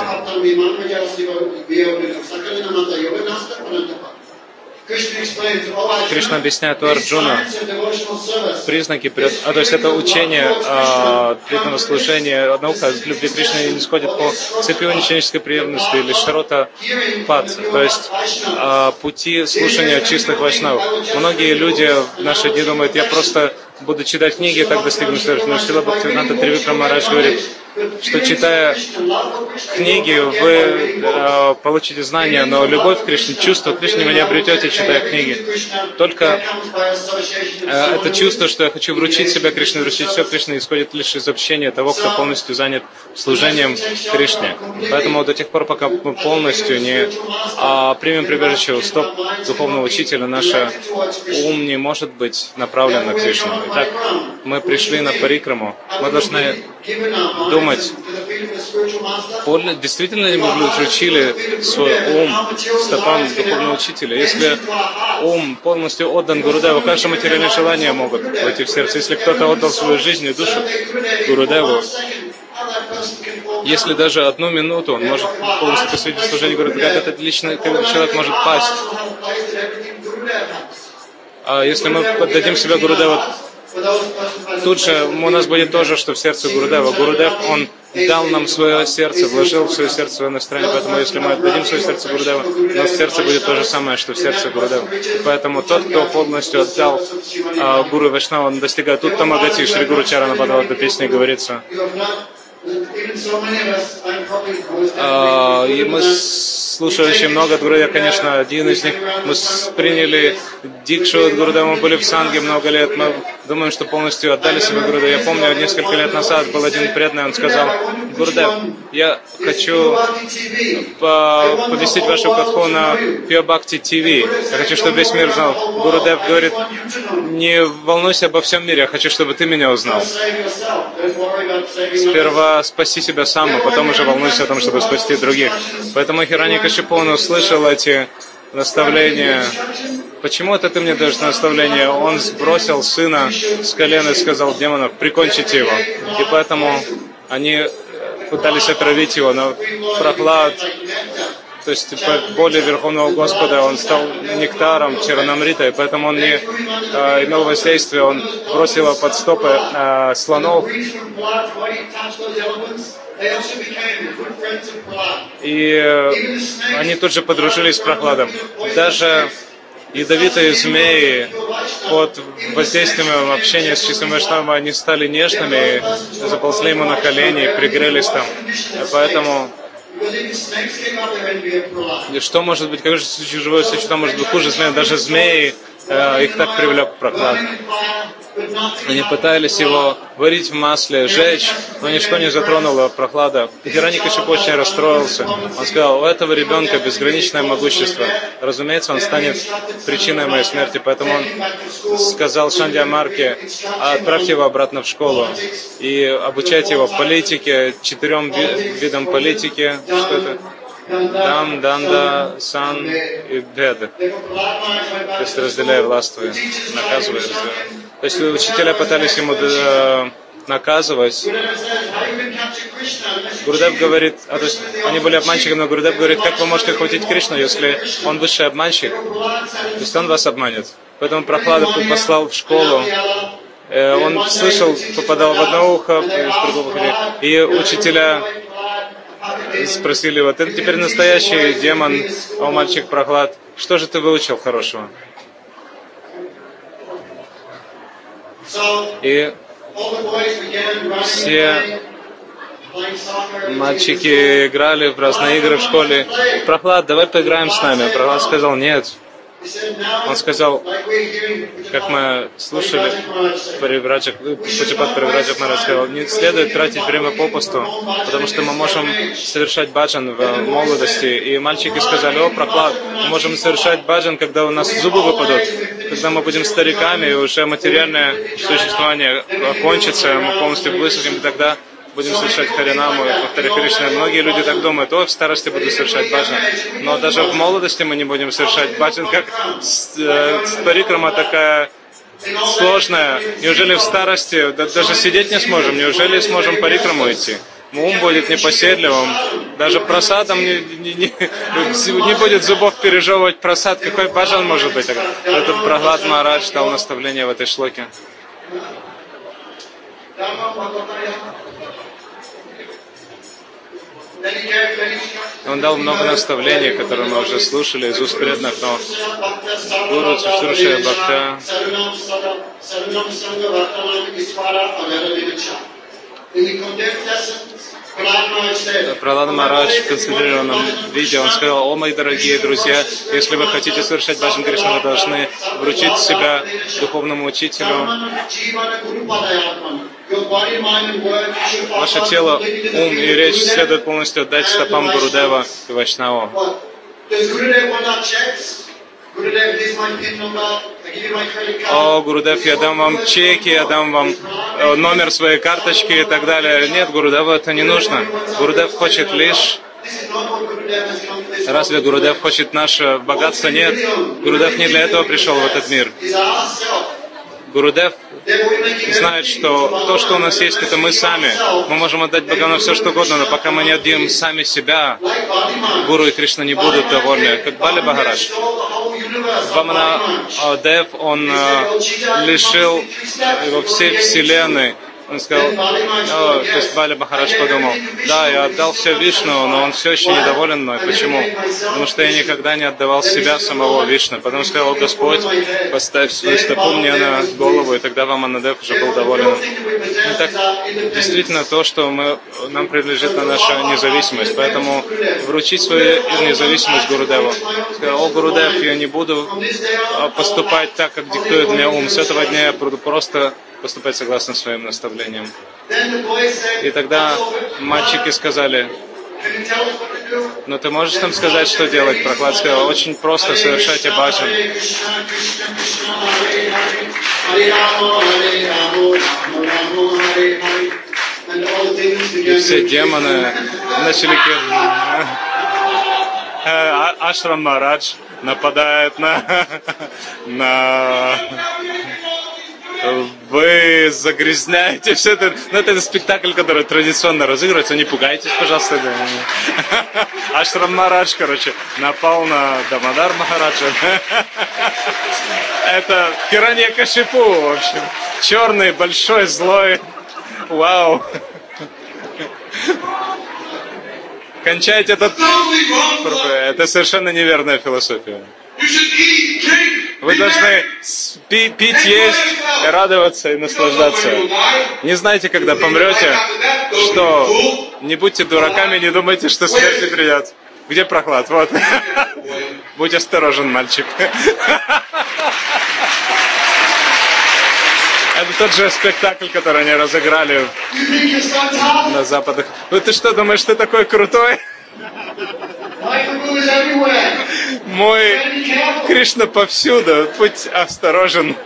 Кришна объясняет у Арджуна признаки, то есть это учение преданного служения, наука любви Кришны не исходит по цепи ученической преемственности или шарота пад, то есть пути слушания чистых вайшнавов. Многие люди в наши дни думают: я просто буду читать книги и так достигну совершенства. Но Шрила Бхактивинода Тривикрама Махарадж говорит: что читая книги, вы получите знания, но любовь к Кришне, чувство к Кришне вы не обретете, читая книги. Только это чувство, что я хочу вручить себя Кришне, вручить все Кришне, исходит лишь из общения того, кто полностью занят служением Кришне. Поэтому до тех пор, пока мы полностью не примем прибежище у стоп духовного учителя, наш ум не может быть направлен на Кришну. Итак, мы пришли на парикраму, мы должны думать, действительно ли мы вручили свой ум стопам духовного учителя. Если ум полностью отдан Гурудеву, как же материальные желания могут войти в сердце? Если кто-то отдал свою жизнь и душу Гурудеву, если даже 1 минуту он может полностью посвятить служению Гурудеву, как этот личный человек может пасть? А если мы поддадим себя Гурудеву, тут же у нас будет то же, что в сердце Гурудева. Гурудев, он дал нам свое сердце, вложил в свое сердце свое настроение, поэтому если мы отдадим свое сердце Гурудеву, у нас в сердце будет то же самое, что в сердце Гурудева. Поэтому тот, кто полностью отдал Гуру Вайшнава, он достигает Уттамагати. Шри Гуру Чарана Бхагавата песне говорится. И мы слушали очень много от Гурудева, конечно, один из них. Мы приняли дикшу от Гурудева, мы были в санге много лет, мы думаем, что полностью отдали себе Гурудеву. Я помню, несколько лет назад был один преданный, он сказал: Гурудев, я хочу повесить вашу катху на Pure Bhakti TV. Я хочу, чтобы весь мир знал. Гурудев говорит: не волнуйся обо всем мире, я хочу, чтобы ты меня узнал. Сперва спаси себя сам, а потом уже волнуйся о том, чтобы спасти других. Поэтому Хираньякашипу услышал эти наставления. Почему это ты мне даешь наставление? Он сбросил сына с колена и сказал демонов: прикончите его. И поэтому они пытались отравить его, но Прохлад, то есть по воле Верховного Господа, он стал нектаром Чаранамрита, и поэтому он не имел воздействия, он бросил его под стопы слонов. И они тут же подружились с Прохладом. Даже ядовитые змеи под воздействием общения с чистым Вайшнавом, они стали нежными, заползли ему на колени, пригрелись там. Поэтому что может быть, как же живое существо может быть хуже змеи? Даже змеи, их так привлек Прохлад. Они пытались его варить в масле, жечь, но ничто не затронуло Прохлада. Хираньякашипу очень расстроился. Он сказал: у этого ребенка безграничное могущество. Разумеется, он станет причиной моей смерти. Поэтому он сказал Шандьямарке: отправьте его обратно в школу и обучайте его политике, 4 видам политики. Что это? Дам, Данда, Сан и Бед. То есть разделяя властвуя, наказывая, разделяя. То есть учителя пытались ему наказывать. Гурудев говорит, то есть они были обманщиками, но Гурудев говорит: как вы можете хватить Кришну, если он высший обманщик? То есть он вас обманет. Поэтому Прохлада послал в школу. Он слышал, попадал в одно ухо, в другое, и учителя спросили его: ты теперь настоящий демон, о мальчик Прохлад, что же ты выучил хорошего? И все мальчики играли в разные игры в школе. Прохлад, давай поиграем с нами. Прохлад сказал: нет. Он сказал, как мы слушали, Пучапат Паривраджак Махарадж сказал: не следует тратить время попусту, потому что мы можем совершать баджан в молодости. И мальчики сказали: о, Прохлад, мы можем совершать баджан, когда у нас зубы выпадут, когда мы будем стариками, и уже материальное существование окончится, мы полностью высохнем, и тогда будем совершать харинаму, повторяя Кришна. Многие люди так думают: о, в старости буду совершать баджан. Но даже в молодости мы не будем совершать баджан, как парикрама такая сложная. Неужели в старости даже сидеть не сможем? Неужели сможем парикраму идти? Ум будет непоседливым. Даже просадом не будет зубов пережевывать просад. Какой баджан может быть? Этот Прохлад Махарадж дал наставление в этой шлоке. Он дал много наставлений, которые мы уже слушали из уст преданных, но Гуру Чушрушая Бхакта Пралад Махарадж в концентрированном виде, он сказал: о, мои дорогие друзья, если вы хотите совершать Баджан Кришну, вы должны вручить себя духовному учителю. Ваше тело, ум и речь следует полностью отдать стопам Гурудева и Вайшнава. О, Гурудев, я дам вам чеки, я дам вам номер своей карточки и так далее. Нет, Гурудеву это не нужно. Гурудев хочет лишь... Разве Гурудев хочет наше богатство? Нет. Гурудев не для этого пришел в этот мир. Гурудев знает, что то, что у нас есть, это мы сами. Мы можем отдать Бхагавану все, что угодно, но пока мы не отдаем сами себя, Гуру и Кришна не будут довольны. Как Бали Махарадж. Вамана Дев, он лишил его всей вселенной. Он сказал, то есть Бали Махарадж подумал: да, я отдал все Вишну, но он все еще недоволен мной. Почему? Потому что я никогда не отдавал себя самого Вишну. Потом сказал: Господь, поставь свою стопу мне на голову, и тогда Ваманадев уже был доволен. Итак, действительно то, что нам принадлежит на наша независимость. Поэтому вручить свою независимость Гурудеву. Сказал: о, Гурудев, я не буду поступать так, как диктует мне ум. С этого дня я буду просто поступать согласно своим наставлениям. И тогда мальчики сказали: но ты можешь нам сказать, что делать? Прохлад сказал: очень просто, совершайте баджан. И все демоны начали... Ашрам Махарадж нападает на... Вы загрязняете все это. Ну, это спектакль, который традиционно разыгрывается. Не пугайтесь, пожалуйста. Ашрам Махарадж, напал на Дамодар Махараджа. Это Хираньякашипу, в общем. Черный, большой, злой. Вау. Кончайте этот... Это совершенно неверная философия. Вы должны пить, есть, радоваться и наслаждаться. Не знайте, когда помрете, что не будьте дураками, не думайте, что смерть не придет. Где Прохлад? Вот. Будь осторожен, мальчик. Это тот же спектакль, который они разыграли на Западах. Ну ты что, думаешь, ты такой крутой? Мой Кришна повсюду, будь осторожен.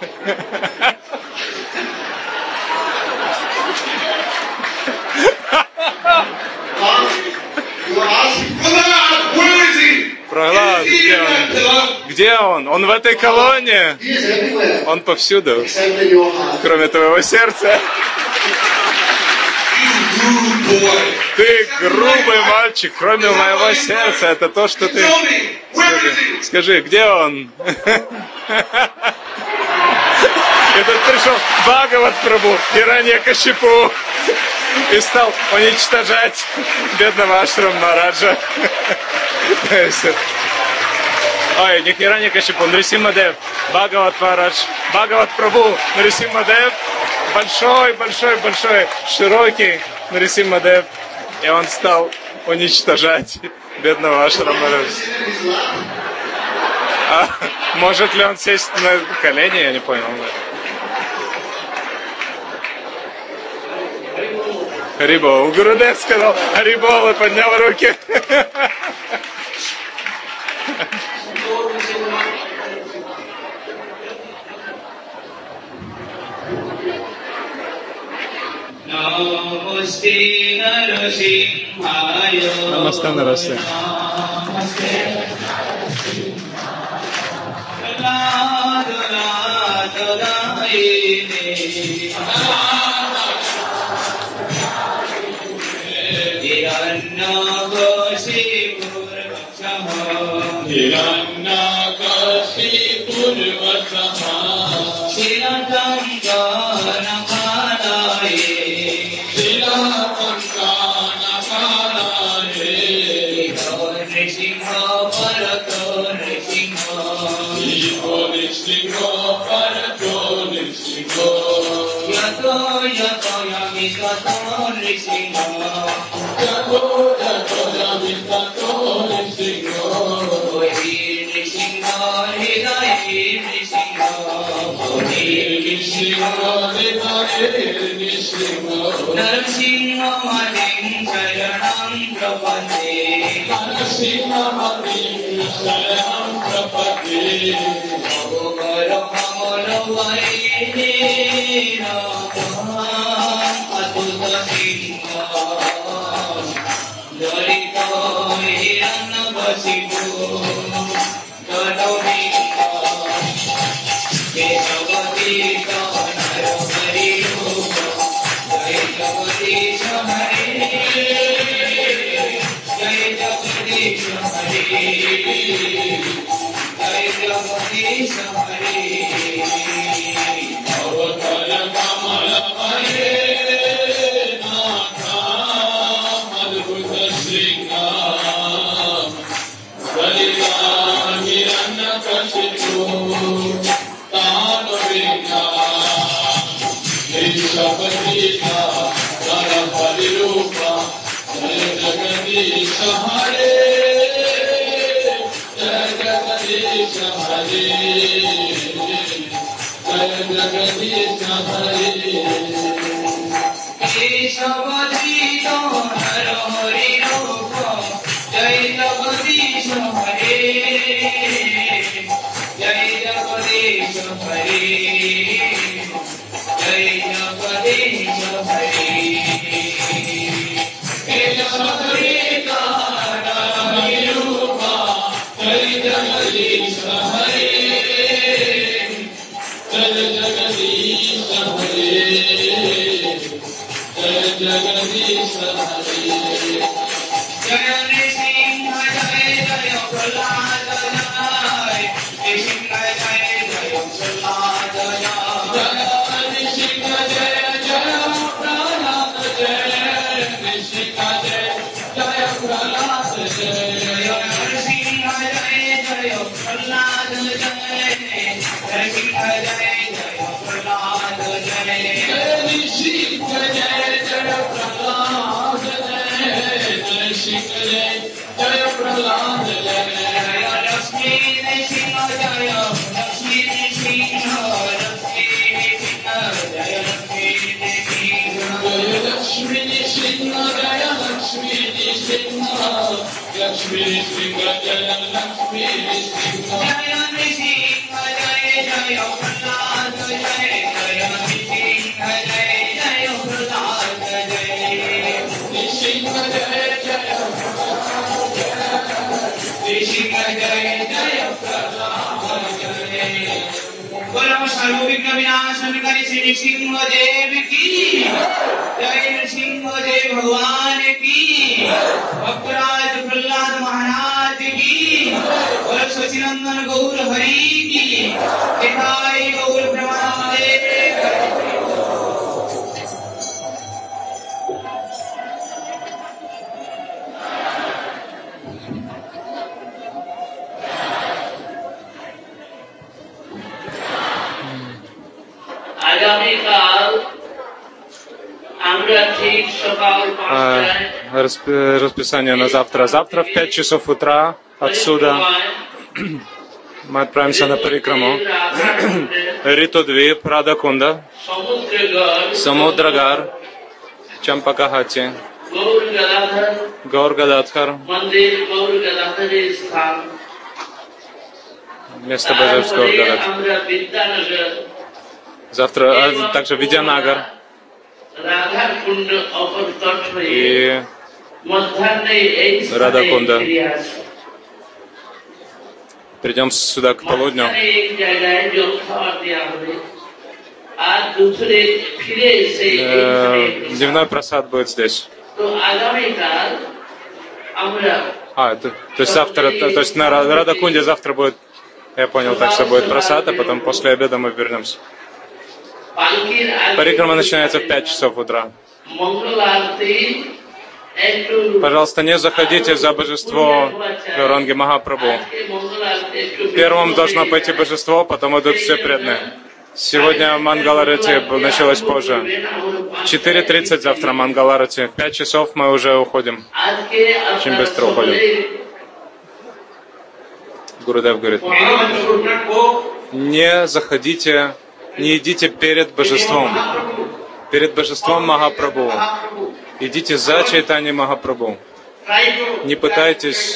Прохлад, где он? Где он? Он в этой колонне. Он повсюду, кроме твоего сердца. Ты грубый мальчик, кроме моего сердца. Это то, что ты... Скажи, где он? И тут пришел Бхагават Прабху, Хираньякашипу, и стал уничтожать бедного Ашрам Махараджа. Ой, не Хираньякашипу, Нрисимхадев, Бхагават Махарадж, Бхагават Прабху, Нрисимхадев, большой, широкий Нрисимхадев, и он стал уничтожать бедного Ашрам Махараджа. А может ли он сесть на колени, я не понял. Харибол. Гурудев сказал Харибол и поднял руки. Намасте Нарасе. Расписание на завтра. Завтра в 5 часов утра отсюда мы отправимся на парикраму. Ритудвип, Радакунда, Самудрагар, Чампакахати, Гаургададхар, место божеств Гаургададхар. Завтра также Видянагар. И Радакунда. Придем сюда к полудню. Дневной просад будет здесь. То есть завтра, то есть на Радакунде завтра будет, я понял, так что будет просад, а потом после обеда мы вернемся. Парикрама начинается в 5 часов утра. Пожалуйста, не заходите за божество Гауранги Махапрабху. Первым должно пойти божество, потом идут все преданные. Сегодня Мангаларати началось позже. В 4:30 завтра Мангаларати. В 5 часов мы уже уходим. Очень быстро уходим. Гурудев говорит, не заходите, не идите перед божеством Махапрабху. Идите за Чайтанья Махапрабху. Не пытайтесь,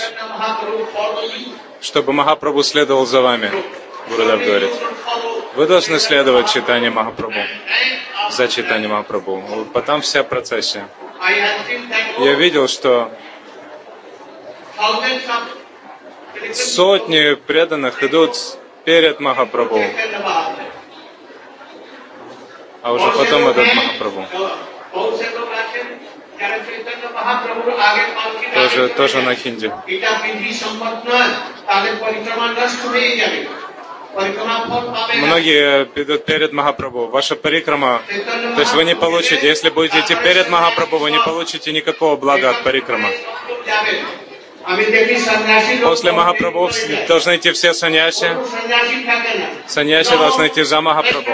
чтобы Махапрабху следовал за вами. Гурудев говорит, вы должны следовать Чайтанья Махапрабху, за Чайтанья Махапрабху. Потом вся процессия. Я видел, что сотни преданных идут перед Махапрабху, а уже потом идут Махапрабху. Тоже на хинди. Многие идут перед Махапрабху. Ваша парикрама, то есть вы не получите, если будете идти перед Махапрабху, вы не получите никакого блага от парикрама. После Махапрабху должны идти все саньяси. Саньяси должны идти за Махапрабху.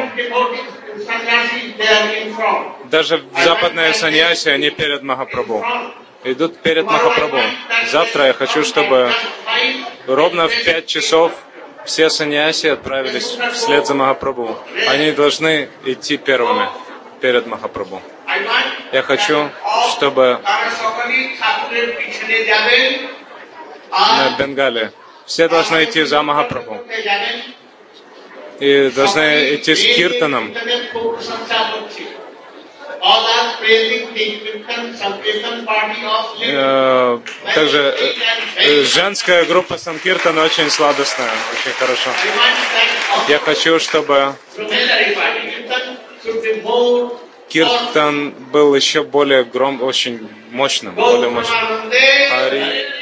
Даже западные саньяси, они перед Махапрабху. Идут перед Махапрабху. Завтра я хочу, чтобы ровно в 5 часов все саньяси отправились вслед за Махапрабху. Они должны идти первыми перед Махапрабху. Я хочу, чтобы на Бенгале все должны идти за Махапрабху. И должны идти с киртаном. Также женская группа Санкиртана очень сладостная, очень хорошо. Я хочу, чтобы киртан был еще более очень мощным, более мощным.